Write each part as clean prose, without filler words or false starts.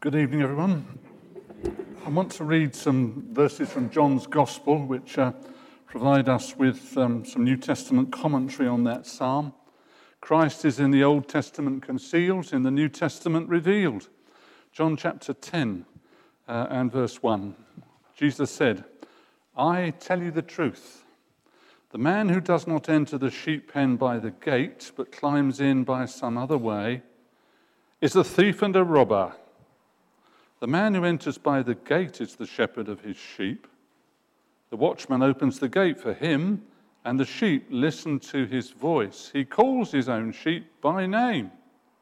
Good evening, everyone. I want to read some verses from John's Gospel, which provide us with some New Testament commentary on that psalm. Christ is in the Old Testament concealed, in the New Testament revealed. John chapter 10 and verse 1. Jesus said, "I tell you the truth. The man who does not enter the sheep pen by the gate, but climbs in by some other way, is a thief and a robber. The man who enters by the gate is the shepherd of his sheep. The watchman opens the gate for him, and the sheep listen to his voice. He calls his own sheep by name."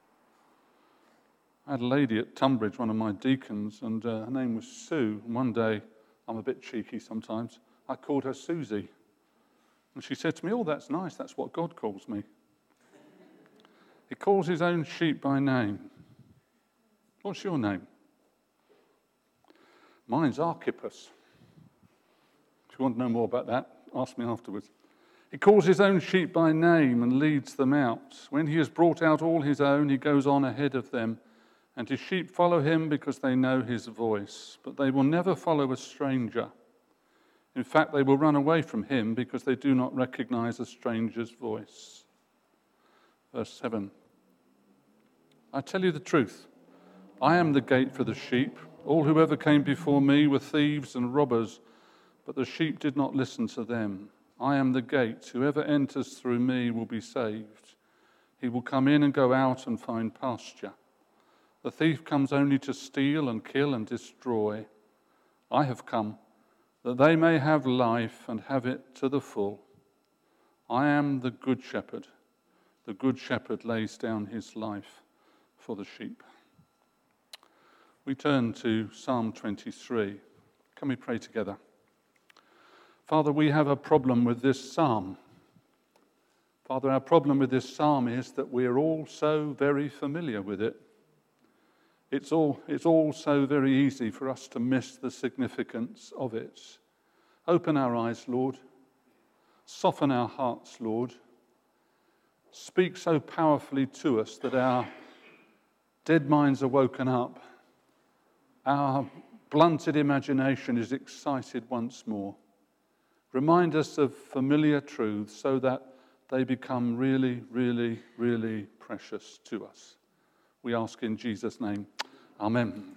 I had a lady at Tunbridge, one of my deacons, and her name was Sue. And one day, I'm a bit cheeky sometimes, I called her Susie. And she said to me, "Oh, that's nice, that's what God calls me." He calls his own sheep by name. What's your name? Mine's Archippus. If you want to know more about that, ask me afterwards. He calls his own sheep by name and leads them out. When he has brought out all his own, he goes on ahead of them, and his sheep follow him because they know his voice. But they will never follow a stranger. In fact, they will run away from him because they do not recognize a stranger's voice. Verse 7. "I tell you the truth. I am the gate for the sheep. All who ever came before me were thieves and robbers, but the sheep did not listen to them. I am the gate. Whoever enters through me will be saved. He will come in and go out and find pasture. The thief comes only to steal and kill and destroy. I have come that they may have life and have it to the full. I am the good shepherd. The good shepherd lays down his life for the sheep." We turn to Psalm 23. Can we pray together? Father, we have a problem with this psalm. Father, our problem with this psalm is that we are all so very familiar with it. It's all so very easy for us to miss the significance of it. Open our eyes, Lord. Soften our hearts, Lord. Speak so powerfully to us that our dead minds are woken up. Our blunted imagination is excited once more. Remind us of familiar truths so that they become really, really, really precious to us. We ask in Jesus' name. Amen.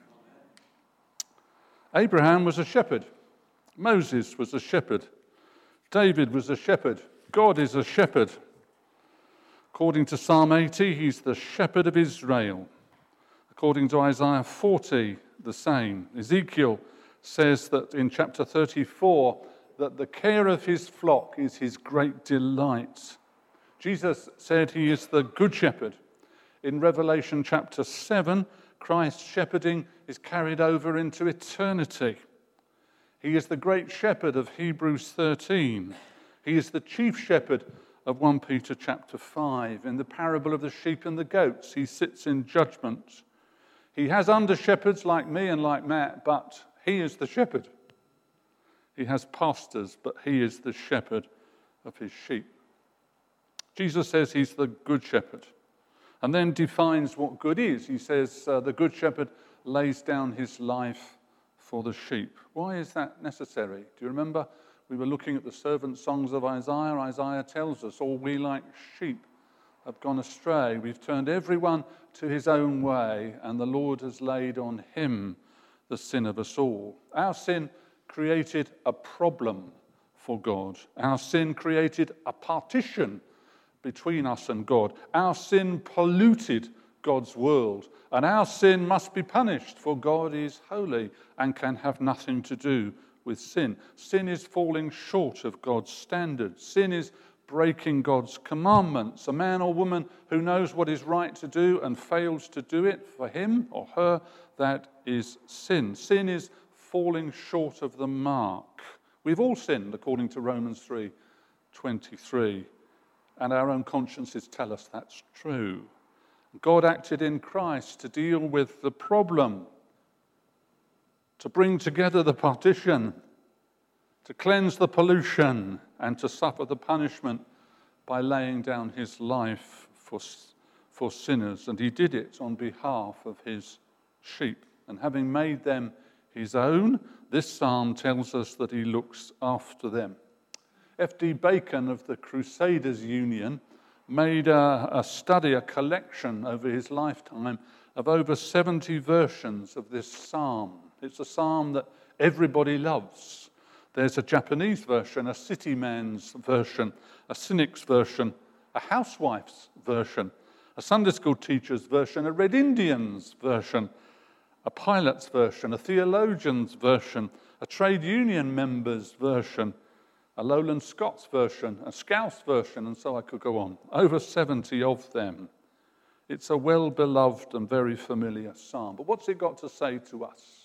Abraham was a shepherd. Moses was a shepherd. David was a shepherd. God is a shepherd. According to Psalm 80, he's the shepherd of Israel. According to Isaiah 40, the same. Ezekiel says that in chapter 34 that the care of his flock is his great delight. Jesus said he is the good shepherd. In Revelation chapter 7, Christ's shepherding is carried over into eternity. He is the great shepherd of Hebrews 13. He is the chief shepherd of 1 Peter chapter 5. In the parable of the sheep and the goats, he sits in judgment. He has under-shepherds like me and like Matt, but he is the shepherd. He has pastors, but he is the shepherd of his sheep. Jesus says he's the good shepherd, and then defines what good is. He says the good shepherd lays down his life for the sheep. Why is that necessary? Do you remember we were looking at the servant songs of Isaiah? Isaiah tells us, all we like sheep have gone astray. We've turned everyone to his own way, and the Lord has laid on him the sin of us all. Our sin created a problem for God. Our sin created a partition between us and God. Our sin polluted God's world, and our sin must be punished, for God is holy and can have nothing to do with sin. Sin is falling short of God's standards. Sin is breaking God's commandments. A man or woman who knows what is right to do and fails to do it, for him or her, that is sin. Sin is falling short of the mark. We've all sinned, according to Romans 3:23, and our own consciences tell us that's true. God acted in Christ to deal with the problem, to bring together the partition, to cleanse the pollution, and to suffer the punishment by laying down his life for sinners. And he did it on behalf of his sheep. and having made them his own, this psalm tells us that he looks after them. F.D. Bacon of the Crusaders Union made a study, a collection over his lifetime of over 70 versions of this psalm. It's a psalm that everybody loves. There's a Japanese version, a city man's version, a cynic's version, a housewife's version, a Sunday school teacher's version, a Red Indian's version, a pilot's version, a theologian's version, a trade union member's version, a Lowland Scots version, a Scouse version, and so I could go on. Over 70 of them. It's a well-beloved and very familiar psalm. But what's it got to say to us?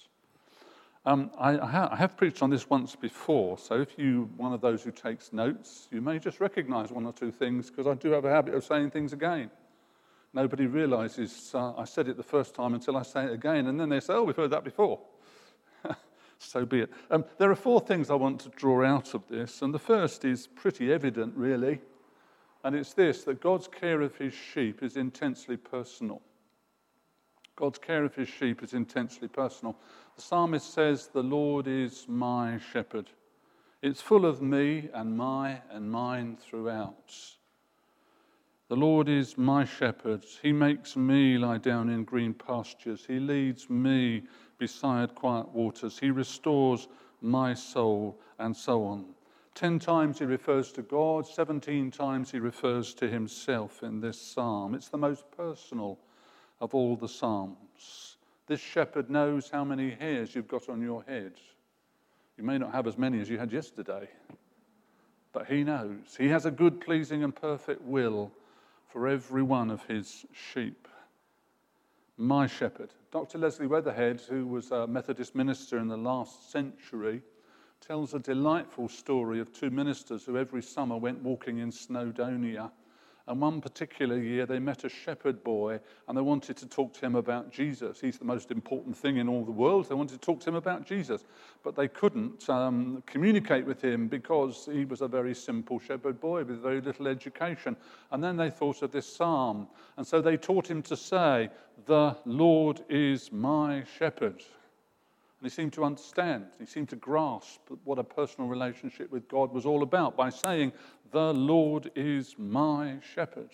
I have preached on this once before, so if you're one of those who takes notes, you may just recognize one or two things, because I do have a habit of saying things again. Nobody realizes I said it the first time until I say it again, and then they say, oh, we've heard that before. So be it. There are four things I want to draw out of this, and the first is pretty evident, really, and it's this, that God's care of his sheep is intensely personal. God's care of his sheep is intensely personal. The psalmist says, the Lord is my shepherd. It's full of me and my and mine throughout. The Lord is my shepherd. He makes me lie down in green pastures. He leads me beside quiet waters. He restores my soul, and so on. 10 times he refers to God. 17 times he refers to himself in this psalm. It's the most personal of all the psalms. This shepherd knows how many hairs you've got on your head. You may not have as many as you had yesterday, but he knows. He has a good, pleasing, and perfect will for every one of his sheep. My shepherd. Dr. Leslie Weatherhead, who was a Methodist minister in the last century, tells a delightful story of two ministers who every summer went walking in Snowdonia. And one particular year they met a shepherd boy and they wanted to talk to him about Jesus. He's the most important thing in all the world. They wanted to talk to him about Jesus. But they couldn't communicate with him because he was a very simple shepherd boy with very little education. And then they thought of this psalm. And so they taught him to say, the Lord is my shepherd. And he seemed to understand. He seemed to grasp what a personal relationship with God was all about by saying, the Lord is my shepherd.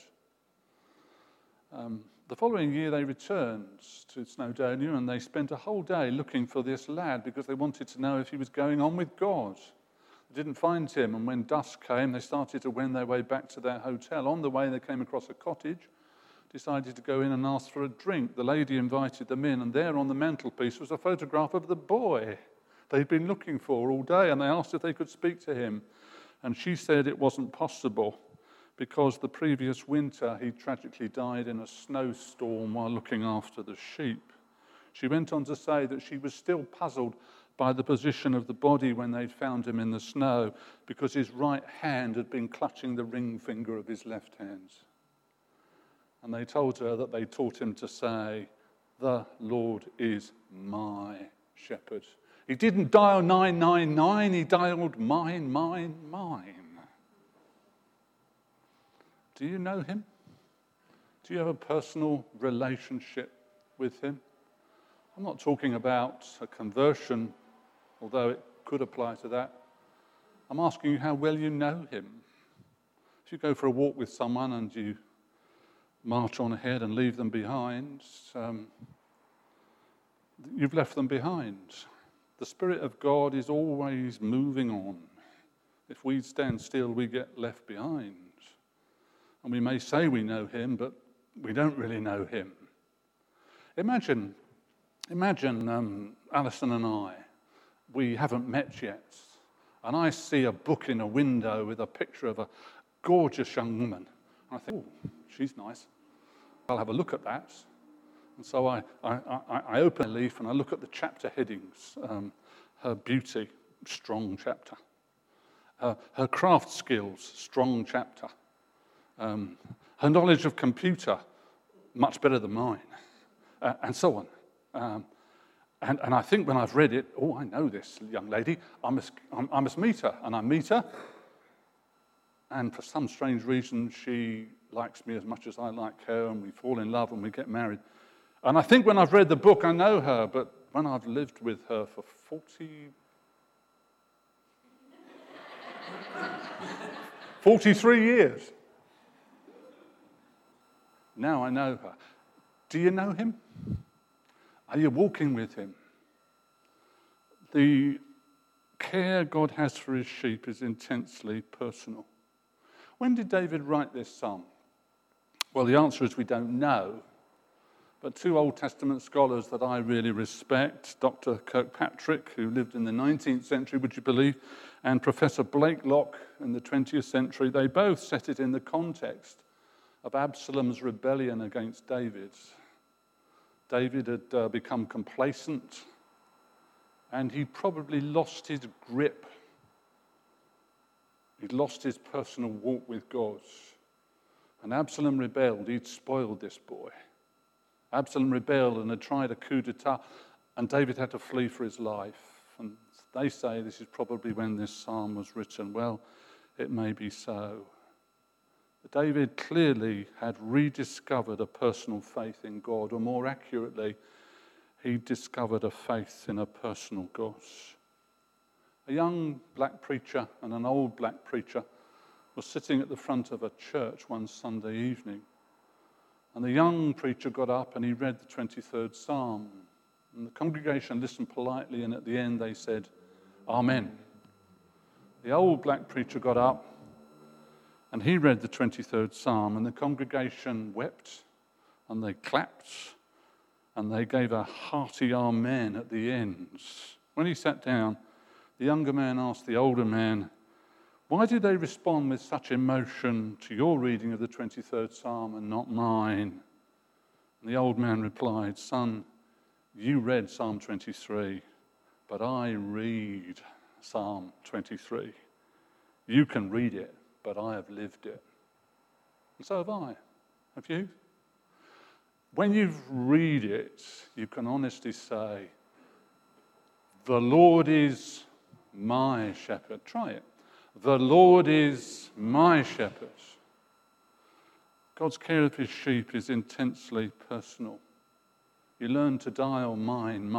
The following year they returned to Snowdonia and they spent a whole day looking for this lad because they wanted to know if he was going on with God. They didn't find him, and when dusk came they started to wend their way back to their hotel. On the way they came across a cottage, decided to go in and ask for a drink. The lady invited them in, and there on the mantelpiece was a photograph of the boy they'd been looking for all day, and they asked if they could speak to him. And she said it wasn't possible because the previous winter he tragically died in a snowstorm while looking after the sheep. She went on to say that she was still puzzled by the position of the body when they'd found him in the snow because his right hand had been clutching the ring finger of his left hand. And they told her that they taught him to say, the Lord is my shepherd. He didn't dial 999, he dialed mine, mine, mine. Do you know him? Do you have a personal relationship with him? I'm not talking about a conversion, although it could apply to that. I'm asking you how well you know him. If you go for a walk with someone and you march on ahead and leave them behind, you've left them behind. The Spirit of God is always moving on. If we stand still, we get left behind. And we may say we know him, but we don't really know him. Imagine Alison and I, we haven't met yet, and I see a book in a window with a picture of a gorgeous young woman. And I think, oh, she's nice. I'll have a look at that. And so I open a leaf and I look at the chapter headings. Her beauty, strong chapter. Her craft skills, strong chapter. Her knowledge of computer, much better than mine. And so on. And I think when I've read it, oh, I know this young lady. I must meet her. And I meet her. And for some strange reason, she likes me as much as I like her. And we fall in love and we get married. And I think when I've read the book, I know her, but when I've lived with her for 43 years, now I know her. Do you know him? Are you walking with him? The care God has for his sheep is intensely personal. When did David write this psalm? Well, the answer is we don't know. But two Old Testament scholars that I really respect, Dr. Kirkpatrick, who lived in the 19th century, would you believe, and Professor Blakelock in the 20th century, they both set it in the context of Absalom's rebellion against David. David had become complacent, and he probably lost his grip. He'd lost his personal walk with God. And Absalom rebelled. He'd spoiled this boy. Absalom rebelled and had tried a coup d'etat, and David had to flee for his life. And they say this is probably when this psalm was written. Well, it may be so. But David clearly had rediscovered a personal faith in God, or more accurately, he discovered a faith in a personal God. A young black preacher and an old black preacher were sitting at the front of a church one Sunday evening. And the young preacher got up and he read the 23rd Psalm. And the congregation listened politely, and at the end they said, Amen. The old black preacher got up and he read the 23rd Psalm, and the congregation wept and they clapped and they gave a hearty Amen at the end. When he sat down, the younger man asked the older man, why did they respond with such emotion to your reading of the 23rd Psalm and not mine? And the old man replied, son, you read Psalm 23, but I read Psalm 23. You can read it, but I have lived it. And so have I. Have you? When you read it, you can honestly say, the Lord is my shepherd. Try it. The Lord is my shepherd. God's care of his sheep is intensely personal. You learn to dial mine.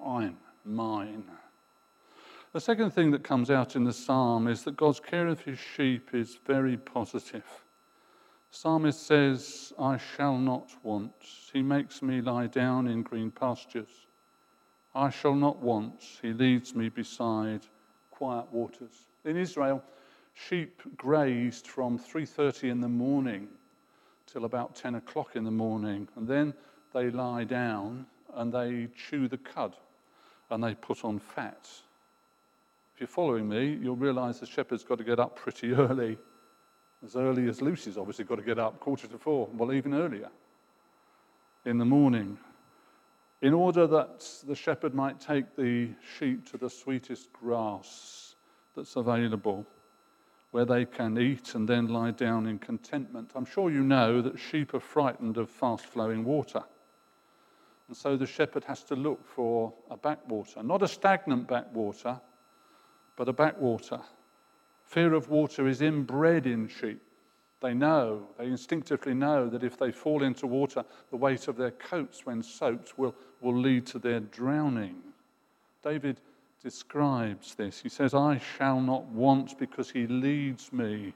The second thing that comes out in the psalm is that God's care of his sheep is very positive. The psalmist says, I shall not want. He makes me lie down in green pastures. I shall not want. He leads me beside quiet waters. In Israel, sheep grazed from 3:30 in the morning till about 10 o'clock in the morning, and then they lie down and they chew the cud and they put on fat. If you're following me, you'll realize the shepherd's got to get up pretty early as Lucy's obviously got to get up 3:45, well, even earlier in the morning, in order that the shepherd might take the sheep to the sweetest grass that's available, where they can eat and then lie down in contentment. I'm sure you know that sheep are frightened of fast-flowing water. And so the shepherd has to look for a backwater, not a stagnant backwater, but a backwater. Fear of water is inbred in sheep. They instinctively know that if they fall into water, the weight of their coats when soaked will lead to their drowning. David describes this. He says, I shall not want because he leads me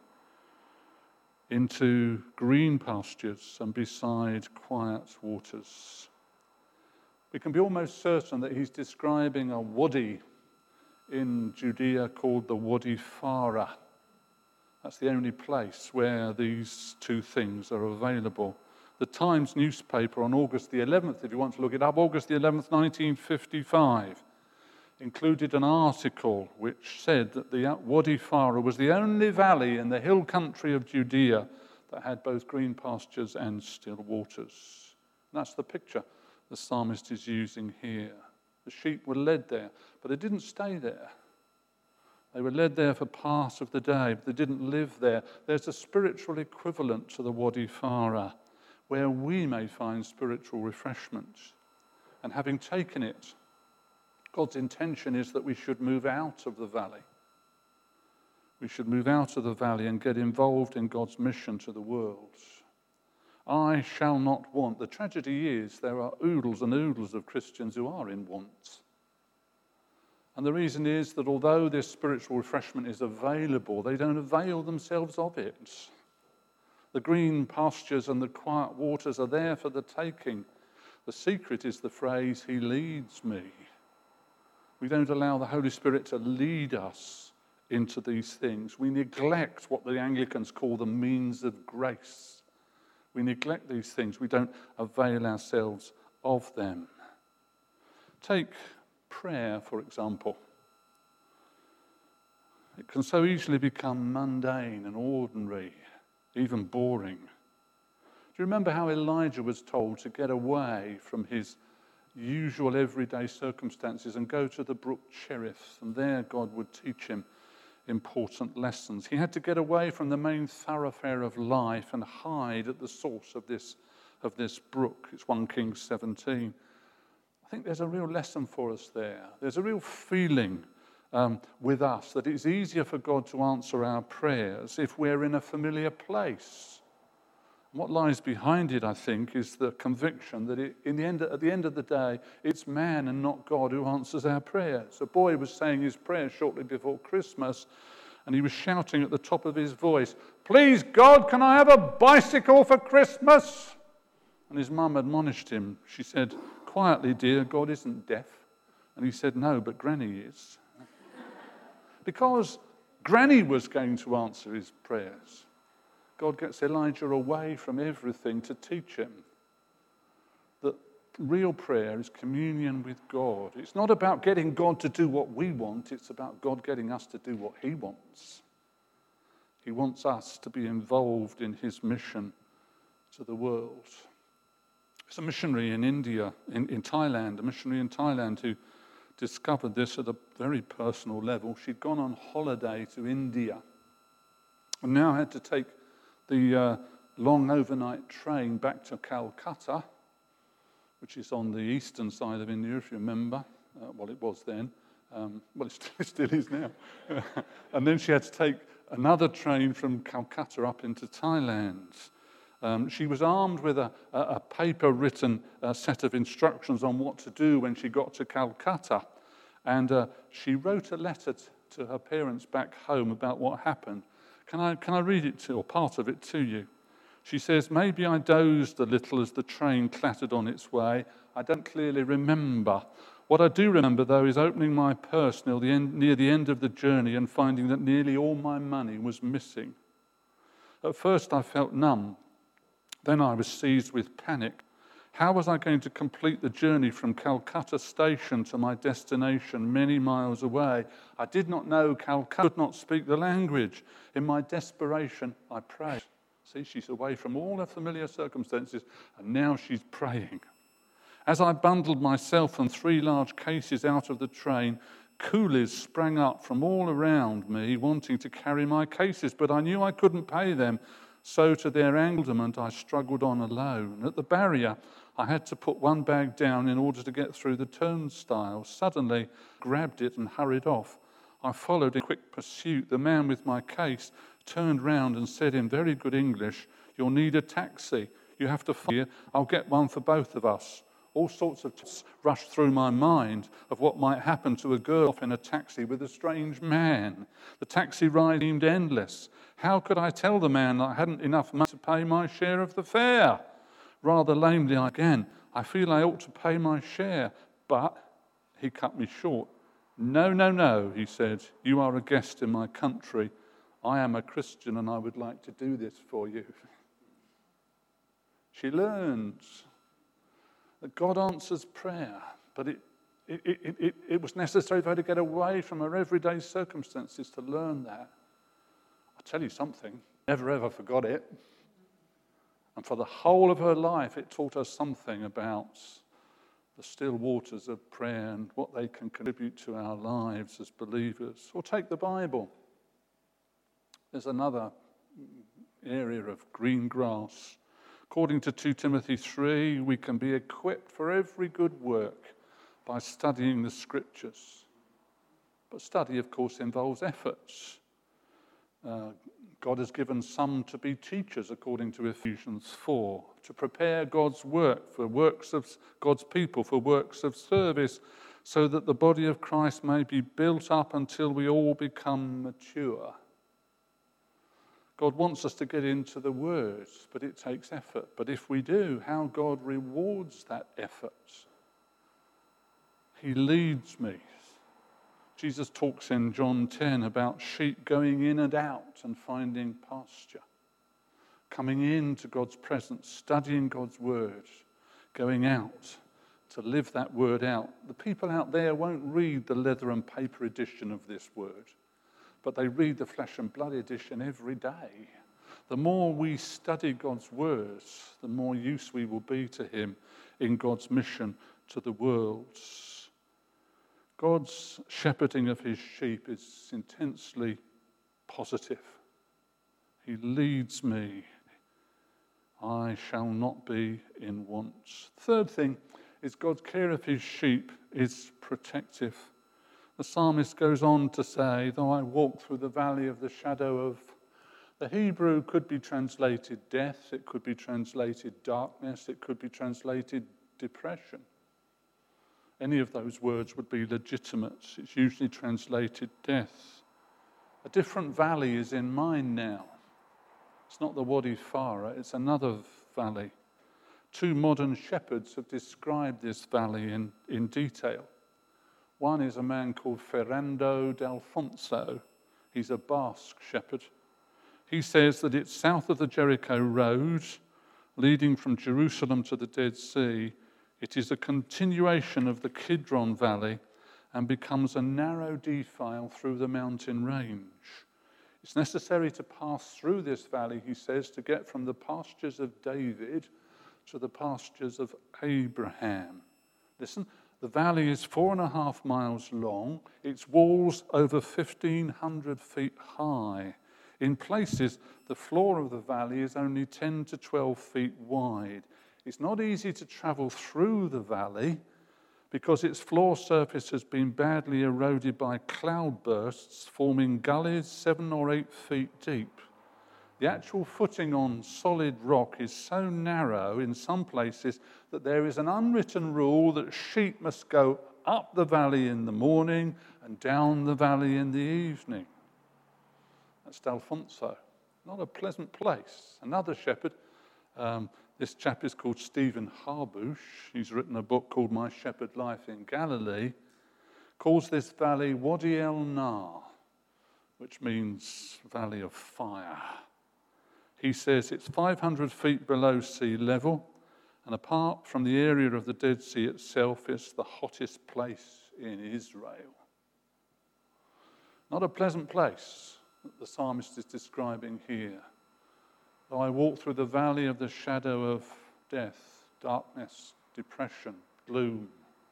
into green pastures and beside quiet waters. We can be almost certain that he's describing a wadi in Judea called the Wadi Farah. That's the only place where these two things are available. The Times newspaper on August the 11th, if you want to look it up, August the 11th, 1955, included an article which said that the Wadi Farah was the only valley in the hill country of Judea that had both green pastures and still waters. And that's the picture the psalmist is using here. The sheep were led there, but they didn't stay there. They were led there for part of the day, but they didn't live there. There's a spiritual equivalent to the Wadi Farah, where we may find spiritual refreshment. And having taken it, God's intention is that we should move out of the valley. We should move out of the valley and get involved in God's mission to the world. I shall not want. The tragedy is there are oodles and oodles of Christians who are in want. And the reason is that although this spiritual refreshment is available, they don't avail themselves of it. The green pastures and the quiet waters are there for the taking. The secret is the phrase, He leads me. We don't allow the Holy Spirit to lead us into these things. We neglect what the Anglicans call the means of grace. We neglect these things. We don't avail ourselves of them. Take prayer, for example. It can so easily become mundane and ordinary, even boring. Do you remember how Elijah was told to get away from his usual everyday circumstances and go to the brook Cherith, and there God would teach him important lessons? He had to get away from the main thoroughfare of life and hide at the source of this brook. It's 1 Kings 17. I think there's a real lesson for us there. There's a real feeling with us that it's easier for God to answer our prayers if we're in a familiar place. And what lies behind it, I think, is the conviction that at the end of the day, it's man and not God who answers our prayers. A boy was saying his prayer shortly before Christmas, and he was shouting at the top of his voice, "Please, God, can I have a bicycle for Christmas?" And his mum admonished him. She said, "Quietly, dear, God isn't deaf." And he said, "No, but Granny is." Because Granny was going to answer his prayers. God gets Elijah away from everything to teach him that real prayer is communion with God. It's not about getting God to do what we want. It's about God getting us to do what He wants. He wants us to be involved in His mission to the world. There's a missionary in India, in Thailand, a missionary in Thailand who discovered this at a very personal level. She'd gone on holiday to India and now had to take the long overnight train back to Calcutta, which is on the eastern side of India, if you remember. Well, it was then. Well, it still is now. And then she had to take another train from Calcutta up into Thailand. She was armed with a paper-written set of instructions on what to do when she got to Calcutta. And she wrote a letter to her parents back home about what happened. Can I read it or part of it to you? She says, "Maybe I dozed a little as the train clattered on its way. I don't clearly remember. What I do remember, though, is opening my purse near the end of the journey and finding that nearly all my money was missing. At first I felt numb. Then I was seized with panic. How was I going to complete the journey from Calcutta station to my destination many miles away? I did not know Calcutta, could not speak the language. In my desperation, I prayed." See, she's away from all her familiar circumstances, and now she's praying. "As I bundled myself and 3 large cases out of the train, coolies sprang up from all around me, wanting to carry my cases, but I knew I couldn't pay them. So to their anguishment, I struggled on alone. At the barrier, I had to put one bag down in order to get through the turnstile. Suddenly, grabbed it and hurried off. I followed in quick pursuit. The man with my case turned round and said in very good English, 'You'll need a taxi. You have to find here. I'll get one for both of us.' All sorts of thoughts rushed through my mind of what might happen to a girl in a taxi with a strange man. The taxi ride seemed endless. How could I tell the man I hadn't enough money to pay my share of the fare? Rather lamely again, I feel I ought to pay my share, but," he cut me short. No, he said. "You are a guest in my country. I am a Christian and I would like to do this for you." She learns that God answers prayer, but it was necessary for her to get away from her everyday circumstances to learn that. I'll tell you something, never ever forgot it. And for the whole of her life, it taught her something about the still waters of prayer and what they can contribute to our lives as believers. Or take the Bible. There's another area of green grass. According to 2 Timothy 3, we can be equipped for every good work by studying the Scriptures. But study, of course, involves efforts. God has given some to be teachers, according to Ephesians 4, to prepare God's work for works of God's people, for works of service, so that the body of Christ may be built up until we all become mature. God wants us to get into the words, but it takes effort. But if we do, how God rewards that effort. He leads me. Jesus talks in John 10 about sheep going in and out and finding pasture, coming into God's presence, studying God's word, going out to live that word out. The people out there won't read the leather and paper edition of this word, but they read the flesh and blood edition every day. The more we study God's words, the more use we will be to him in God's mission to the world. God's shepherding of his sheep is intensely positive. He leads me. I shall not be in want. Third thing is God's care of his sheep is protective. The psalmist goes on to say, though I walk through the valley of the shadow of... The Hebrew could be translated death, it could be translated darkness, it could be translated depression. Any of those words would be legitimate. It's usually translated death. A different valley is in mind now. It's not the Wadi Farah, it's another valley. Two modern shepherds have described this valley in detail. One is a man called Ferrando D'Alfonso. He's a Basque shepherd. He says that it's south of the Jericho Road, leading from Jerusalem to the Dead Sea. It is a continuation of the Kidron Valley and becomes a narrow defile through the mountain range. It's necessary to pass through this valley, he says, to get from the pastures of David to the pastures of Abraham. Listen, the valley is 4.5 miles long. Its walls over 1,500 feet high. In places, the floor of the valley is only 10 to 12 feet wide. It's not easy to travel through the valley because its floor surface has been badly eroded by cloudbursts, forming gullies 7 or 8 feet deep. The actual footing on solid rock is so narrow in some places that there is an unwritten rule that sheep must go up the valley in the morning and down the valley in the evening. That's D'Alfonso. Not a pleasant place. Another shepherd, this chap is called Stephen Harbush. He's written a book called My Shepherd Life in Galilee. Calls this valley Wadi El Nar, which means valley of fire. He says it's 500 feet below sea level, and apart from the area of the Dead Sea itself, it's the hottest place in Israel. Not a pleasant place that the psalmist is describing here. Though I walk through the valley of the shadow of death, darkness, depression, gloom,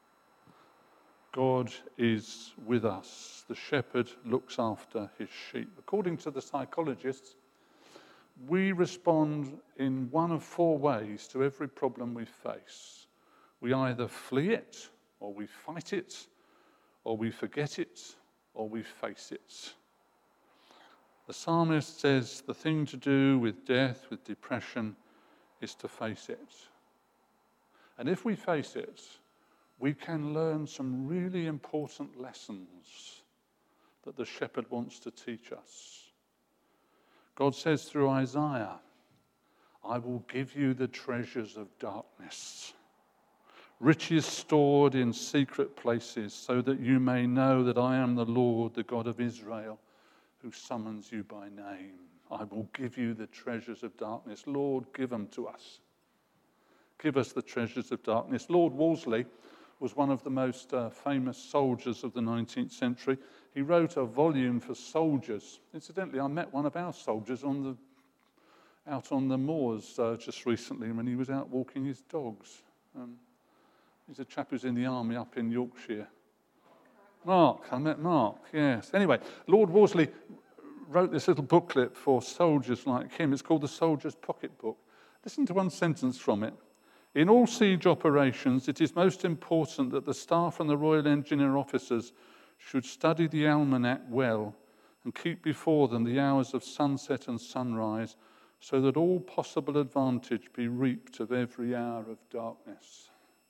God is with us. The shepherd looks after his sheep. According to the psychologists, we respond in one of 4 ways to every problem we face. We either flee it, or we fight it, or we forget it, or we face it. The psalmist says the thing to do with death, with depression, is to face it. And if we face it, we can learn some really important lessons that the shepherd wants to teach us. God says through Isaiah, I will give you the treasures of darkness, riches stored in secret places, so that you may know that I am the Lord, the God of Israel, who summons you by name. I will give you the treasures of darkness. Lord, give them to us. Give us the treasures of darkness. Lord Wolseley was one of the most famous soldiers of the 19th century. He wrote a volume for soldiers. Incidentally, I met one of our soldiers out on the moors just recently when he was out walking his dogs. He's a chap who's in the army up in Yorkshire. Mark, I met Mark, yes. Anyway, Lord Wolseley wrote this little booklet for soldiers like him. It's called The Soldier's Pocket Book. Listen to one sentence from it. In all siege operations, it is most important that the staff and the Royal Engineer officers should study the almanac well and keep before them the hours of sunset and sunrise, so that all possible advantage be reaped of every hour of darkness.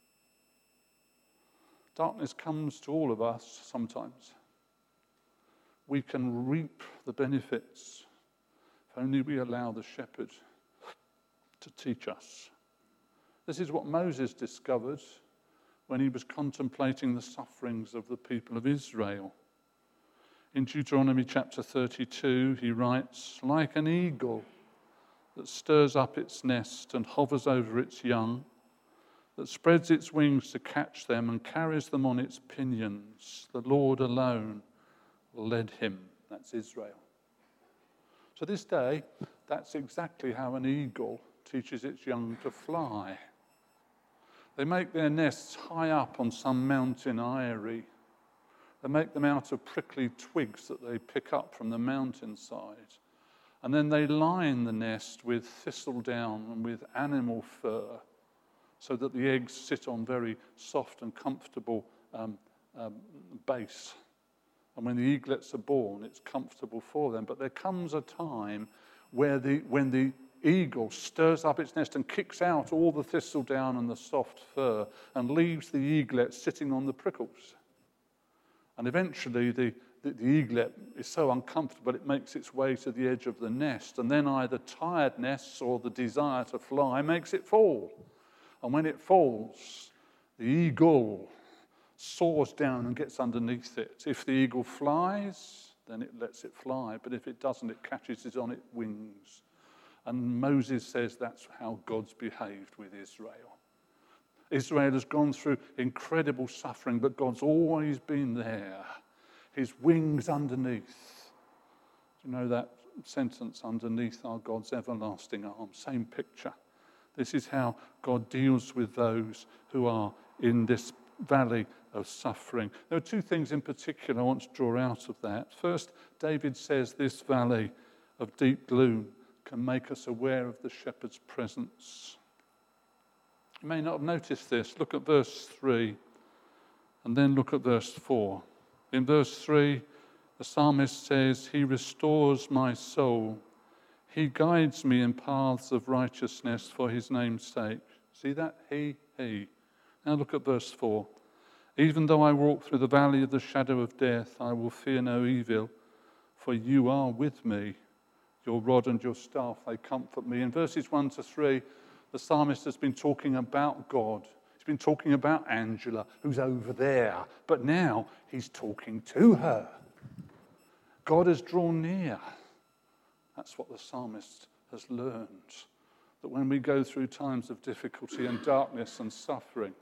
Darkness comes to all of us sometimes. We can reap the benefits if only we allow the shepherd to teach us. This is what Moses discovered when he was contemplating the sufferings of the people of Israel. In Deuteronomy chapter 32, he writes, "Like an eagle that stirs up its nest and hovers over its young, that spreads its wings to catch them and carries them on its pinions, the Lord alone led him." That's Israel. So this day, that's exactly how an eagle teaches its young to fly. They make their nests high up on some mountain eyrie. They make them out of prickly twigs that they pick up from the mountainside. And then they line the nest with thistledown and with animal fur so that the eggs sit on very soft and comfortable base. And when the eaglets are born, it's comfortable for them. But there comes a time when the eagle stirs up its nest and kicks out all the thistledown and the soft fur and leaves the eaglet sitting on the prickles. And eventually the eaglet is so uncomfortable it makes its way to the edge of the nest, and then either tiredness or the desire to fly makes it fall. And when it falls, the eagle soars down and gets underneath it. If the eagle flies, then it lets it fly, but if it doesn't, it catches it on its wings. And Moses says that's how God's behaved with Israel. Israel has gone through incredible suffering, but God's always been there. His wings underneath. Do you know that sentence, underneath our God's everlasting arm? Same picture. This is how God deals with those who are in this valley of suffering. There are two things in particular I want to draw out of that. First, David says this valley of deep gloom can make us aware of the shepherd's presence. You may not have noticed this. Look at verse 3 and then look at verse 4. In verse 3, the psalmist says, "He restores my soul. He guides me in paths of righteousness for his name's sake." See that? He. Now look at verse 4. "Even though I walk through the valley of the shadow of death, I will fear no evil, for you are with me. Your rod and your staff, they comfort me." In verses 1 to 3, the psalmist has been talking about God. He's been talking about Angela, who's over there. But now he's talking to her. God has drawn near. That's what the psalmist has learned. That when we go through times of difficulty and darkness and suffering,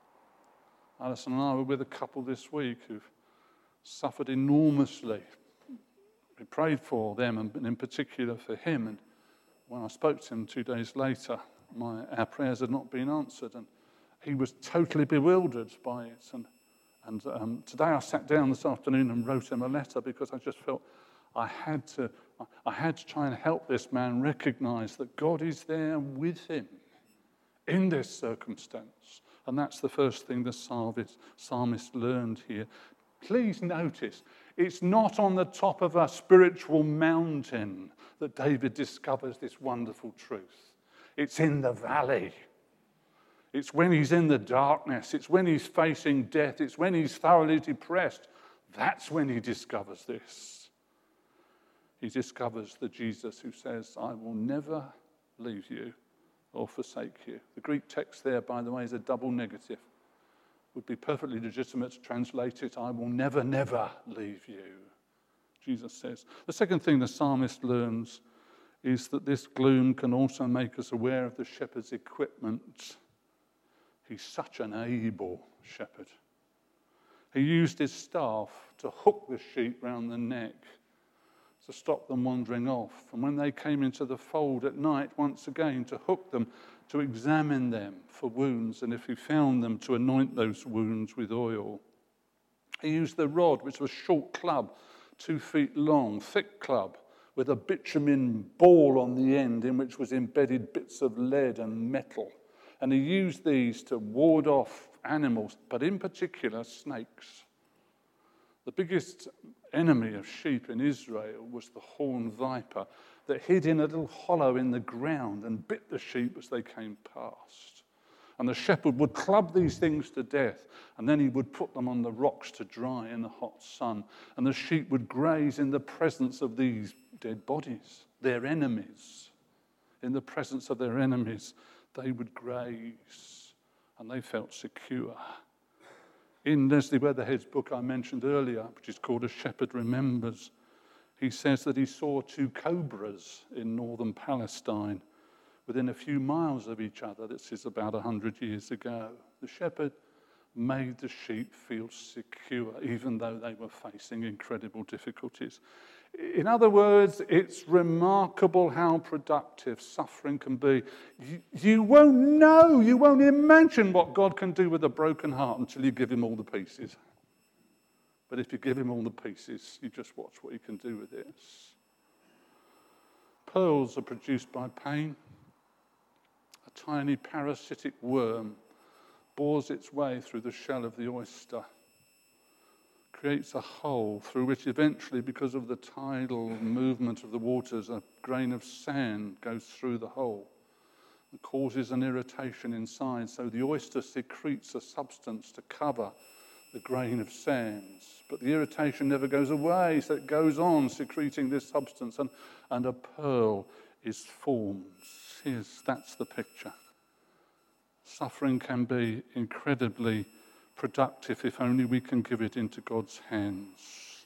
Alison and I were with a couple this week who've suffered enormously. We prayed for them, and in particular for him. And when I spoke to him 2 days later, our prayers had not been answered, and he was totally bewildered by it. And today I sat down this afternoon and wrote him a letter because I just felt I had to try and help this man recognize that God is there with him in this circumstance. And that's the first thing the psalmist learned here. Please notice, it's not on the top of a spiritual mountain that David discovers this wonderful truth. It's in the valley. It's when he's in the darkness. It's when he's facing death. It's when he's thoroughly depressed. That's when he discovers this. He discovers the Jesus who says, "I will never leave you or forsake you." The Greek text there, by the way, is a double negative. It would be perfectly legitimate to translate it, "I will never, never leave you," Jesus says. The second thing the psalmist learns is that this gloom can also make us aware of the shepherd's equipment. He's such an able shepherd. He used his staff to hook the sheep round the neck to stop them wandering off. And when they came into the fold at night, once again, to hook them, to examine them for wounds, and if he found them, to anoint those wounds with oil. He used the rod, which was a short club, 2 feet long, thick club, with a bitumen ball on the end in which was embedded bits of lead and metal. And he used these to ward off animals, but in particular snakes. The biggest enemy of sheep in Israel was the horned viper that hid in a little hollow in the ground and bit the sheep as they came past. And the shepherd would club these things to death, and then he would put them on the rocks to dry in the hot sun. And the sheep would graze in the presence of these dead bodies, their enemies. In the presence of their enemies, they would graze, and they felt secure. In Leslie Weatherhead's book I mentioned earlier, which is called A Shepherd Remembers, he says that he saw two cobras in northern Palestine within a few miles of each other. This is about 100 years ago. The shepherd made the sheep feel secure, even though they were facing incredible difficulties. In other words, it's remarkable how productive suffering can be. You won't know, you won't imagine what God can do with a broken heart until you give him all the pieces. But if you give him all the pieces, you just watch what he can do with it. Pearls are produced by pain. A tiny parasitic worm bores its way through the shell of the oyster, creates a hole through which eventually, because of the tidal movement of the waters, a grain of sand goes through the hole and causes an irritation inside. So the oyster secretes a substance to cover the grain of sands. But the irritation never goes away, so it goes on secreting this substance, and a pearl is formed. That's the picture. Suffering can be incredibly productive if only we can give it into God's hands.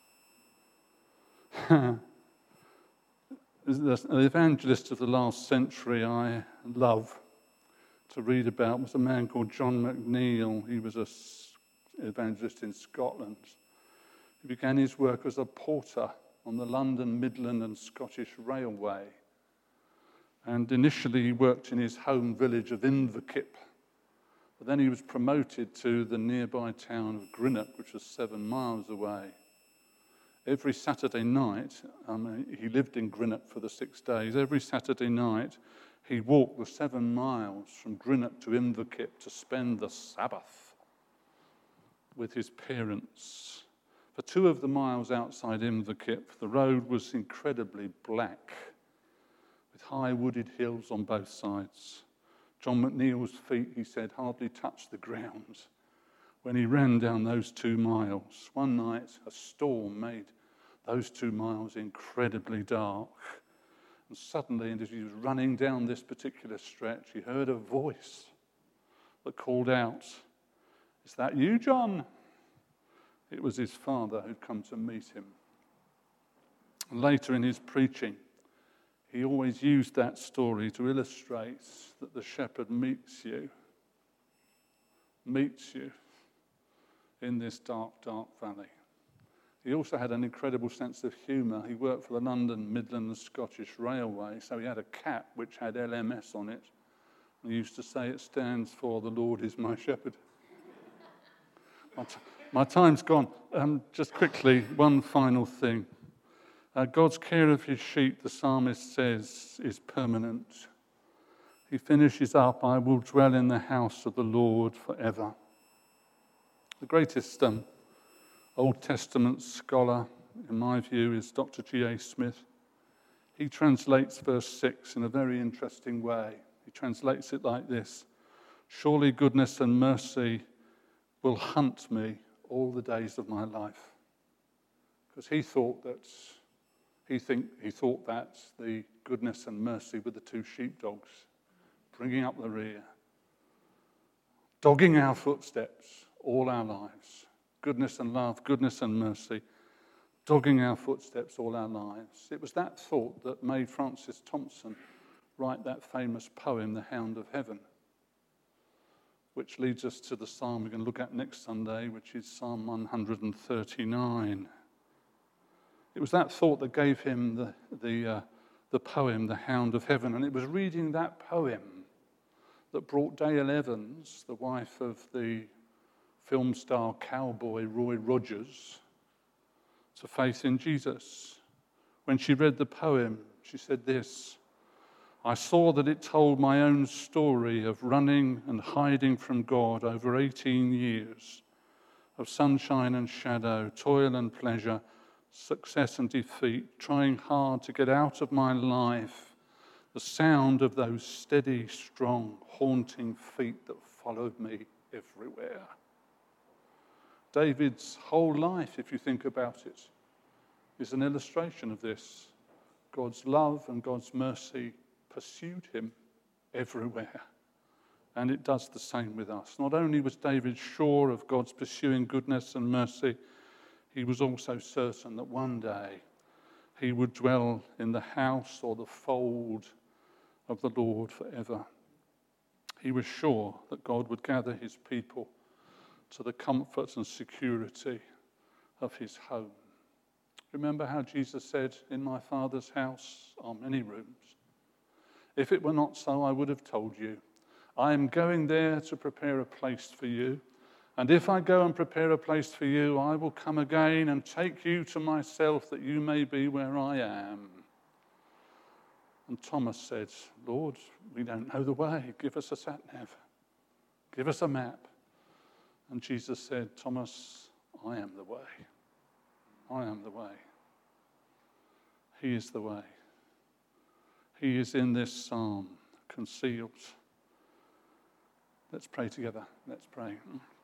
The evangelist of the last century I love to read about was a man called John McNeill. He was an evangelist in Scotland. He began his work as a porter on the London, Midland and Scottish Railway. And initially he worked in his home village of Inverkip. But then he was promoted to the nearby town of Greenock, which was 7 miles away. Every Saturday night, he lived in Greenock for the 6 days. Every Saturday night, he walked the 7 miles from Greenock to Inverkip to spend the Sabbath with his parents. For 2 of the miles outside Inverkip, the road was incredibly black, with high wooded hills on both sides. John McNeill's feet, he said, hardly touched the ground when he ran down those 2 miles. One night, a storm made those 2 miles incredibly dark. And suddenly, as he was running down this particular stretch, he heard a voice that called out, "Is that you, John?" It was his father who'd come to meet him. Later in his preaching, he always used that story to illustrate that the shepherd meets you in this dark, dark valley. He also had an incredible sense of humour. He worked for the London, Midland and Scottish Railway, so he had a cap which had LMS on it. And he used to say it stands for "The Lord is my shepherd." My time's gone. Just quickly, one final thing. God's care of his sheep, the psalmist says, is permanent. He finishes up, "I will dwell in the house of the Lord forever." The greatest Old Testament scholar, in my view, is Dr. G.A. Smith. He translates verse 6 in a very interesting way. He translates it like this: "Surely goodness and mercy will hunt me all the days of my life." Because he thought that the goodness and mercy were the 2 sheepdogs bringing up the rear, dogging our footsteps all our lives. Goodness and love, goodness and mercy, dogging our footsteps all our lives. It was that thought that made Francis Thompson write that famous poem, "The Hound of Heaven," which leads us to the psalm we're going to look at next Sunday, which is Psalm 139. It was that thought that gave him the poem, "The Hound of Heaven," and it was reading that poem that brought Dale Evans, the wife of the film star cowboy Roy Rogers, to faith in Jesus. When she read the poem, she said this: "I saw that it told my own story of running and hiding from God over 18 years, of sunshine and shadow, toil and pleasure, success and defeat, trying hard to get out of my life the sound of those steady, strong, haunting feet that followed me everywhere. David's whole life, if you think about it, is an illustration of this. God's love and God's mercy pursued him everywhere. And it does the same with us. Not only was David sure of God's pursuing goodness and mercy, he was also certain that one day he would dwell in the house or the fold of the Lord forever. He was sure that God would gather his people to the comfort and security of his home. Remember how Jesus said, "In my Father's house are many rooms. If it were not so, I would have told you. I am going there to prepare a place for you. And if I go and prepare a place for you, I will come again and take you to myself, that you may be where I am." And Thomas said, "Lord, we don't know the way. Give us a sat-nav. Give us a map." And Jesus said, "Thomas, I am the way. I am the way." He is the way. He is in this psalm, concealed. Let's pray together. Let's pray.